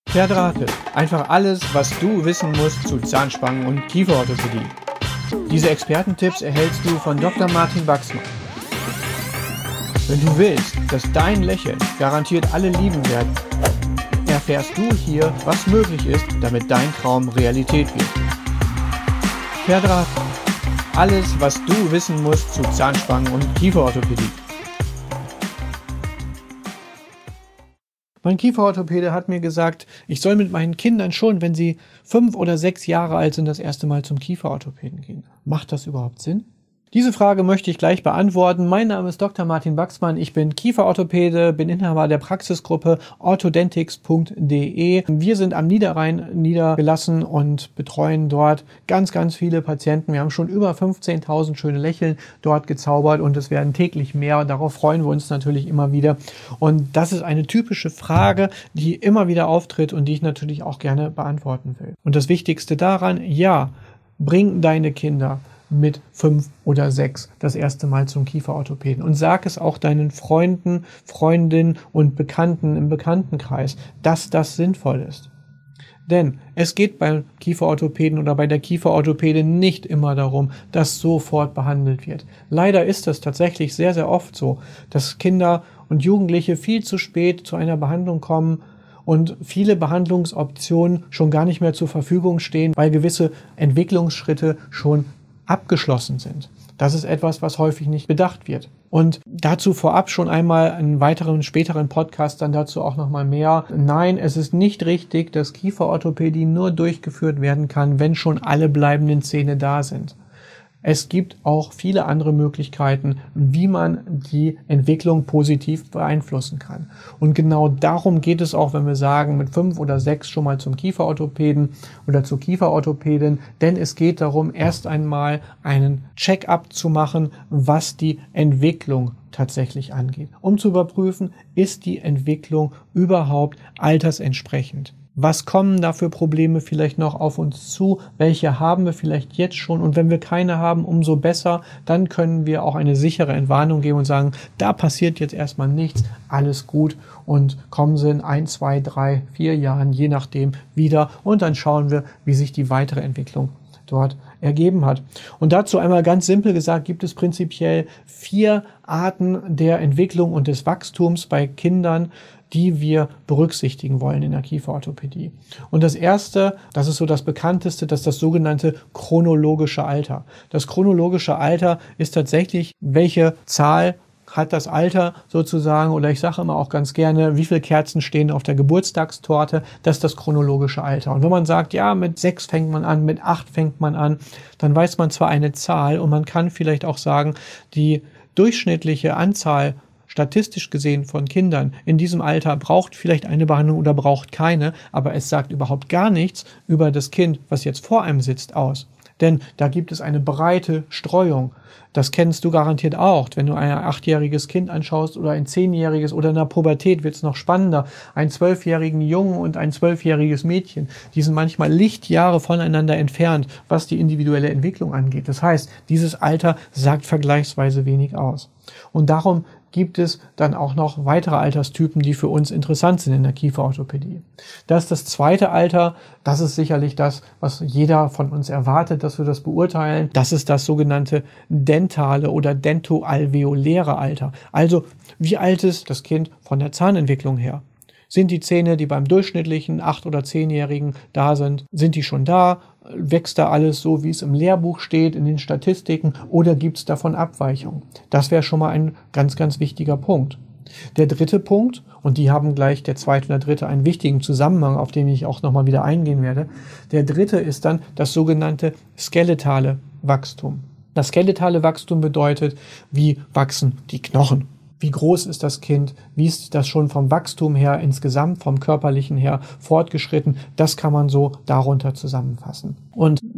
Verdrahtet. Einfach alles, was du wissen musst zu Zahnspangen und Kieferorthopädie. Diese Expertentipps erhältst du von Dr. Martin Wachsmann. Wenn du willst, dass dein Lächeln garantiert alle lieben werden, erfährst du hier, was möglich ist, damit dein Traum Realität wird. Verdrahtet. Alles, was du wissen musst zu Zahnspangen und Kieferorthopädie. Mein Kieferorthopäde hat mir gesagt, ich soll mit meinen Kindern schon, wenn sie 5 oder 6 Jahre alt sind, das erste Mal zum Kieferorthopäden gehen. Macht das überhaupt Sinn? Diese Frage möchte ich gleich beantworten. Mein Name ist Dr. Martin Wachsmann. Ich bin Kieferorthopäde, bin Inhaber der Praxisgruppe orthodentics.de. Wir sind am Niederrhein niedergelassen und betreuen dort ganz, ganz viele Patienten. Wir haben schon über 15.000 schöne Lächeln dort gezaubert und es werden täglich mehr. Darauf freuen wir uns natürlich immer wieder. Und das ist eine typische Frage, die immer wieder auftritt und die ich natürlich auch gerne beantworten will. Und das Wichtigste daran, ja, bring deine Kinder mit 5 oder 6 das erste Mal zum Kieferorthopäden und sag es auch deinen Freunden, Freundinnen und Bekannten im Bekanntenkreis, dass das sinnvoll ist. Denn es geht beim Kieferorthopäden oder bei der Kieferorthopädin nicht immer darum, dass sofort behandelt wird. Leider ist es tatsächlich sehr, sehr oft so, dass Kinder und Jugendliche viel zu spät zu einer Behandlung kommen und viele Behandlungsoptionen schon gar nicht mehr zur Verfügung stehen, weil gewisse Entwicklungsschritte schon abgeschlossen sind. Das ist etwas, was häufig nicht bedacht wird. Und dazu vorab schon einmal einen weiteren, späteren Podcast, dann dazu auch nochmal mehr. Nein, es ist nicht richtig, dass Kieferorthopädie nur durchgeführt werden kann, wenn schon alle bleibenden Zähne da sind. Es gibt auch viele andere Möglichkeiten, wie man die Entwicklung positiv beeinflussen kann. Und genau darum geht es auch, wenn wir sagen, mit 5 oder 6 schon mal zum Kieferorthopäden oder zur Kieferorthopädin. Denn es geht darum, erst einmal einen Check-up zu machen, was die Entwicklung tatsächlich angeht. Um zu überprüfen, ist die Entwicklung überhaupt altersentsprechend? Was kommen da für Probleme vielleicht noch auf uns zu? Welche haben wir vielleicht jetzt schon? Und wenn wir keine haben, umso besser. Dann können wir auch eine sichere Entwarnung geben und sagen, da passiert jetzt erstmal nichts, alles gut. Und kommen sie in 1, 2, 3, 4 Jahren, je nachdem, wieder. Und dann schauen wir, wie sich die weitere Entwicklung dort ergeben hat. Und dazu einmal ganz simpel gesagt, gibt es prinzipiell 4 Arten der Entwicklung und des Wachstums bei Kindern, die wir berücksichtigen wollen in der Kieferorthopädie. Und das erste, das ist so das bekannteste, das ist das sogenannte chronologische Alter. Das chronologische Alter ist tatsächlich, welche Zahl hat das Alter sozusagen, oder ich sage immer auch ganz gerne, wie viele Kerzen stehen auf der Geburtstagstorte, das ist das chronologische Alter. Und wenn man sagt, ja, mit 6 fängt man an, mit 8 fängt man an, dann weiß man zwar eine Zahl und man kann vielleicht auch sagen, die durchschnittliche Anzahl statistisch gesehen von Kindern in diesem Alter braucht vielleicht eine Behandlung oder braucht keine, aber es sagt überhaupt gar nichts über das Kind, was jetzt vor einem sitzt, aus. Denn da gibt es eine breite Streuung. Das kennst du garantiert auch. Wenn du ein 8-jähriges Kind anschaust oder ein 10-jähriges oder in der Pubertät wird es noch spannender. Ein 12-jährigen Jungen und ein 12-jähriges Mädchen, die sind manchmal Lichtjahre voneinander entfernt, was die individuelle Entwicklung angeht. Das heißt, dieses Alter sagt vergleichsweise wenig aus. Und darum gibt es dann auch noch weitere Alterstypen, die für uns interessant sind in der Kieferorthopädie. Das ist das zweite Alter, das ist sicherlich das, was jeder von uns erwartet, dass wir das beurteilen. Das ist das sogenannte dentale oder dentoalveoläre Alter. Also, wie alt ist das Kind von der Zahnentwicklung her? Sind die Zähne, die beim durchschnittlichen 8- oder 10-Jährigen da sind, sind die schon da? Wächst da alles so, wie es im Lehrbuch steht, in den Statistiken, oder gibt es davon Abweichungen? Das wäre schon mal ein ganz, ganz wichtiger Punkt. Der dritte Punkt, und die haben gleich der zweite und der dritte einen wichtigen Zusammenhang, auf den ich auch nochmal wieder eingehen werde. Der dritte ist dann das sogenannte skeletale Wachstum. Das skeletale Wachstum bedeutet, wie wachsen die Knochen? Wie groß ist das Kind? Wie ist das schon vom Wachstum her insgesamt, vom körperlichen her fortgeschritten? Das kann man so darunter zusammenfassen. Und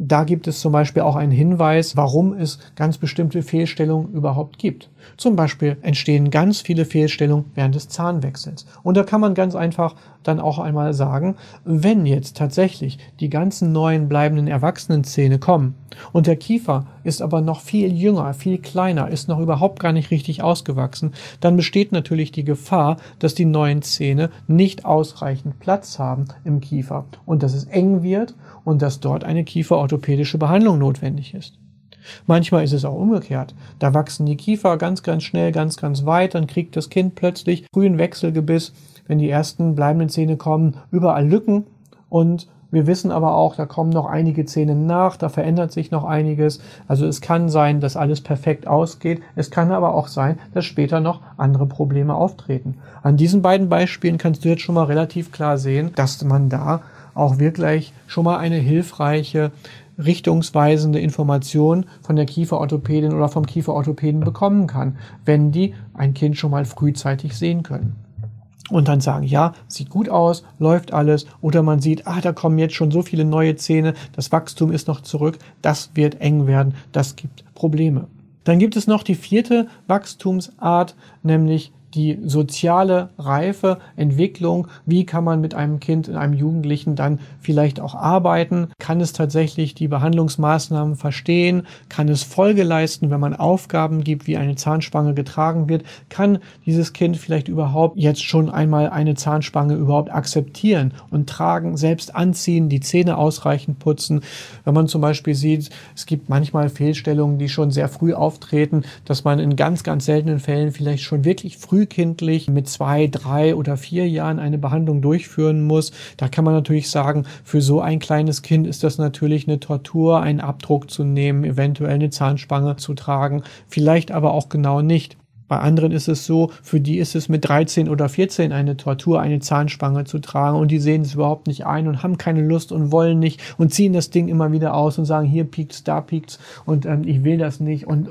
Da gibt es zum Beispiel auch einen Hinweis, warum es ganz bestimmte Fehlstellungen überhaupt gibt. Zum Beispiel entstehen ganz viele Fehlstellungen während des Zahnwechsels. Und da kann man ganz einfach dann auch einmal sagen, wenn jetzt tatsächlich die ganzen neuen bleibenden Erwachsenenzähne kommen und der Kiefer ist aber noch viel jünger, viel kleiner, ist noch überhaupt gar nicht richtig ausgewachsen, dann besteht natürlich die Gefahr, dass die neuen Zähne nicht ausreichend Platz haben im Kiefer und dass es eng wird und dass dort eine kieferorthopädische Behandlung notwendig ist. Manchmal ist es auch umgekehrt. Da wachsen die Kiefer ganz, ganz schnell, ganz, ganz weit, dann kriegt das Kind plötzlich frühen Wechselgebiss, wenn die ersten bleibenden Zähne kommen, überall Lücken und wir wissen aber auch, da kommen noch einige Zähne nach, da verändert sich noch einiges. Also es kann sein, dass alles perfekt ausgeht. Es kann aber auch sein, dass später noch andere Probleme auftreten. An diesen beiden Beispielen kannst du jetzt schon mal relativ klar sehen, dass man da auch wirklich schon mal eine hilfreiche, richtungsweisende Information von der Kieferorthopädin oder vom Kieferorthopäden bekommen kann, wenn die ein Kind schon mal frühzeitig sehen können. Und dann sagen, ja, sieht gut aus, läuft alles. Oder man sieht, da kommen jetzt schon so viele neue Zähne, das Wachstum ist noch zurück, das wird eng werden, das gibt Probleme. Dann gibt es noch die 4. Wachstumsart, nämlich die soziale Reife, Entwicklung. Wie kann man mit einem Kind, einem Jugendlichen dann vielleicht auch arbeiten? Kann es tatsächlich die Behandlungsmaßnahmen verstehen? Kann es Folge leisten, wenn man Aufgaben gibt, wie eine Zahnspange getragen wird? Kann dieses Kind vielleicht überhaupt jetzt schon einmal eine Zahnspange überhaupt akzeptieren und tragen, selbst anziehen, die Zähne ausreichend putzen? Wenn man zum Beispiel sieht, es gibt manchmal Fehlstellungen, die schon sehr früh auftreten, dass man in ganz, ganz seltenen Fällen vielleicht schon wirklich frühkindlich mit 2, 3 oder 4 Jahren eine Behandlung durchführen muss. Da kann man natürlich sagen, für so ein kleines Kind ist das natürlich eine Tortur, einen Abdruck zu nehmen, eventuell eine Zahnspange zu tragen, vielleicht aber auch genau nicht. Bei anderen ist es so, für die ist es mit 13 oder 14 eine Tortur, eine Zahnspange zu tragen und die sehen es überhaupt nicht ein und haben keine Lust und wollen nicht und ziehen das Ding immer wieder aus und sagen, hier piekt's, da piekt's und ich will das nicht und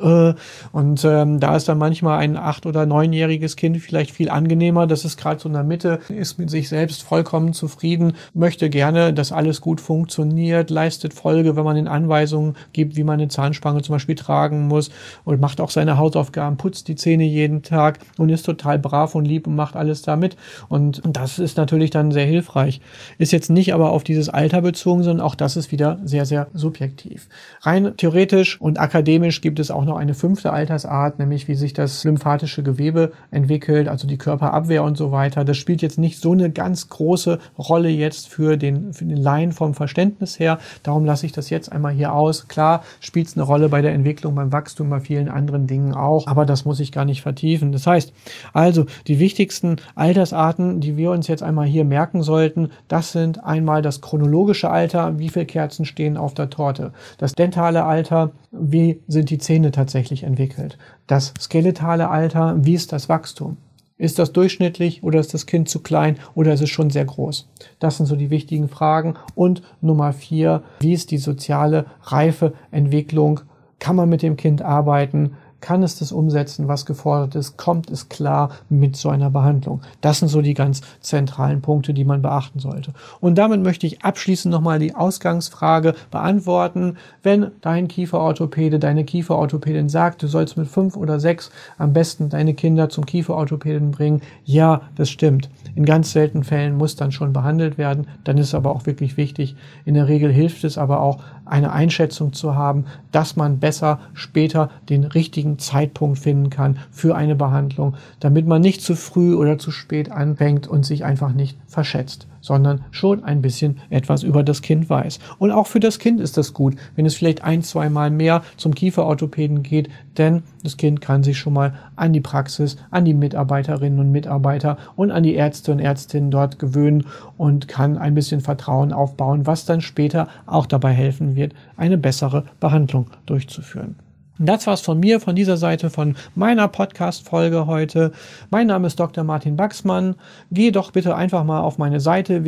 da ist dann manchmal ein 8- oder 9-jähriges Kind vielleicht viel angenehmer, das ist gerade so in der Mitte, ist mit sich selbst vollkommen zufrieden, möchte gerne, dass alles gut funktioniert, leistet Folge, wenn man den Anweisungen gibt, wie man eine Zahnspange zum Beispiel tragen muss und macht auch seine Hausaufgaben, putzt die Zähne jeden Tag und ist total brav und lieb und macht alles damit. Und das ist natürlich dann sehr hilfreich. Ist jetzt nicht aber auf dieses Alter bezogen, sondern auch das ist wieder sehr, sehr subjektiv. Rein theoretisch und akademisch gibt es auch noch eine 5. Altersart, nämlich wie sich das lymphatische Gewebe entwickelt, also die Körperabwehr und so weiter. Das spielt jetzt nicht so eine ganz große Rolle jetzt für den Laien vom Verständnis her. Darum lasse ich das jetzt einmal hier aus. Klar spielt es eine Rolle bei der Entwicklung, beim Wachstum, bei vielen anderen Dingen auch, aber das muss ich gar nicht vertiefen. Das heißt, also die wichtigsten Altersarten, die wir uns jetzt einmal hier merken sollten, das sind einmal das chronologische Alter, wie viele Kerzen stehen auf der Torte, das dentale Alter, wie sind die Zähne tatsächlich entwickelt, das skeletale Alter, wie ist das Wachstum. Ist das durchschnittlich oder ist das Kind zu klein oder ist es schon sehr groß? Das sind so die wichtigen Fragen. Und Nummer 4, wie ist die soziale Reife, Entwicklung? Kann man mit dem Kind arbeiten? Kann es das umsetzen, was gefordert ist? Kommt es klar mit so einer Behandlung? Das sind so die ganz zentralen Punkte, die man beachten sollte. Und damit möchte ich abschließend nochmal die Ausgangsfrage beantworten. Wenn dein Kieferorthopäde, deine Kieferorthopädin sagt, du sollst mit 5 oder 6 am besten deine Kinder zum Kieferorthopäden bringen, ja, das stimmt. In ganz seltenen Fällen muss dann schon behandelt werden. Dann ist es aber auch wirklich wichtig. In der Regel hilft es aber auch, eine Einschätzung zu haben, dass man besser später den richtigen Zeitpunkt finden kann für eine Behandlung, damit man nicht zu früh oder zu spät anfängt und sich einfach nicht verschätzt, sondern schon ein bisschen etwas über das Kind weiß. Und auch für das Kind ist das gut, wenn es vielleicht 1-2 Mal mehr zum Kieferorthopäden geht, denn das Kind kann sich schon mal an die Praxis, an die Mitarbeiterinnen und Mitarbeiter und an die Ärzte und Ärztinnen dort gewöhnen und kann ein bisschen Vertrauen aufbauen, was dann später auch dabei helfen wird, eine bessere Behandlung durchzuführen. Und das war's von mir, von dieser Seite, von meiner Podcast-Folge heute. Mein Name ist Dr. Martin Baxmann. Geh doch bitte einfach mal auf meine Seite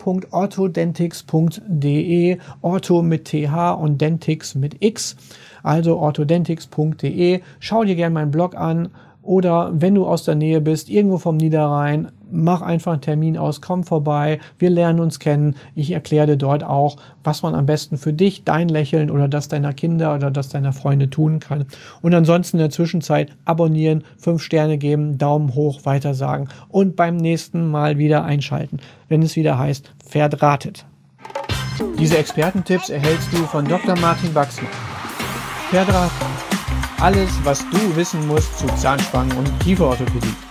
www.orthodentix.de, Ortho mit TH und Dentix mit X, also orthodentix.de. Schau dir gerne meinen Blog an oder wenn du aus der Nähe bist, irgendwo vom Niederrhein, mach einfach einen Termin aus, komm vorbei, wir lernen uns kennen. Ich erkläre dir dort auch, was man am besten für dich, dein Lächeln oder das deiner Kinder oder das deiner Freunde tun kann. Und ansonsten in der Zwischenzeit abonnieren, 5 Sterne geben, Daumen hoch, weitersagen und beim nächsten Mal wieder einschalten, wenn es wieder heißt, verdrahtet. Diese Expertentipps erhältst du von Dr. Martin Wachsmann. Verdrahtet. Alles, was du wissen musst zu Zahnspangen und Kieferorthopädie.